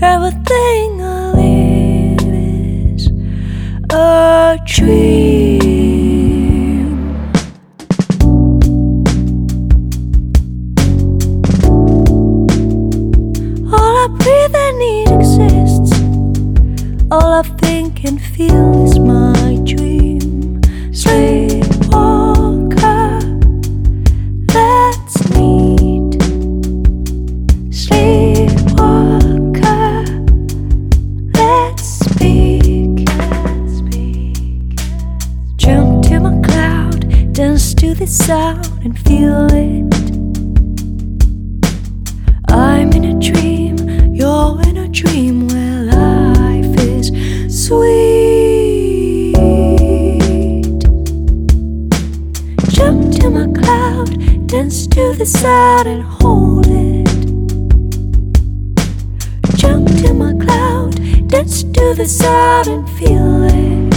Everything I live is a dream. All I breathe and need exists. All I think and feel is my dream. Sleepwalker, let's meet. Sleepwalker, let's speak. Jump to my cloud, dance to the sound and feel it. I'm in a dream, you're in a dream where life is sweet. Jump to my cloud, dance to the sound and hold it. Jump to my cloud, dance to the sound and feel it.